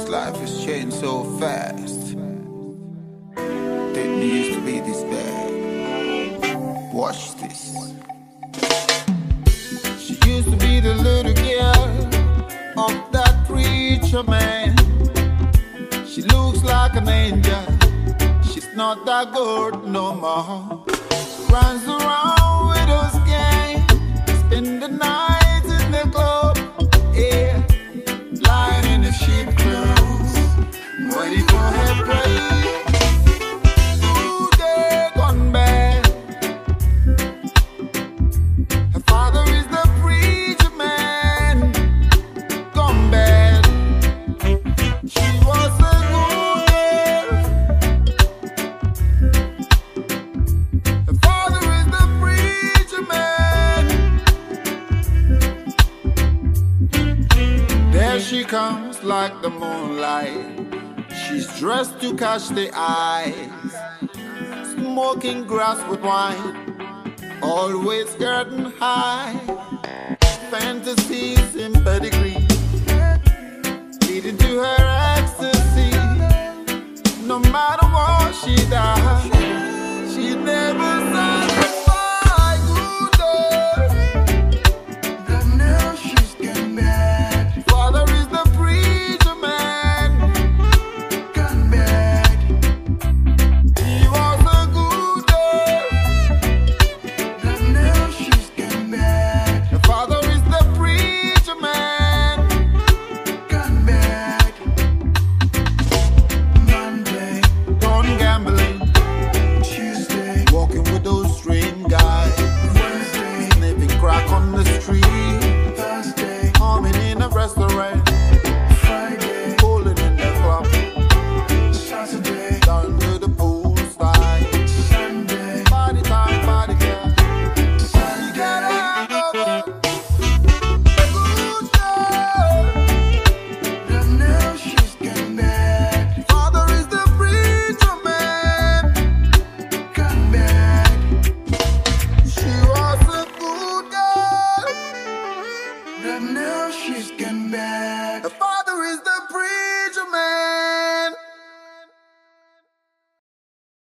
This life has changed so fast. Didn't used to be this bad. Watch this. She used to be the little girl of that preacher man. She looks like an angel. She's not that good no more. Runs around with us gang, spend the night in the club, yeah, lying in the sheep clothes, waiting for her prey. Ooh, they gone bad. Her father is the preacher man, gone bad. She was a good girl. Her father is the preacher man. There she comes like the moonlight. She's dressed to catch the eyes, smoking grass with wine, always getting high. Fantasies in pedigree, leading to her ecstasy. No matter what she does, she never satisfied. Good girl. But now she's getting mad. Father is the preacher man, gone bad. He was a good girl. But now she's getting mad. The father is the preacher man, gone bad. Monday, gone gambling. Tuesday, walking with those strange guys. Wednesday, sniffing crack on the street. Thursday, humming in a restaurant. Friday, pulling in the club. Saturday, down to the poolside. Sunday, party time, party girl. Sunday, get out of her. Good girl. But now she's getting mad. Father is the preacher man, gone bad. She was a good girl. But now she's getting mad.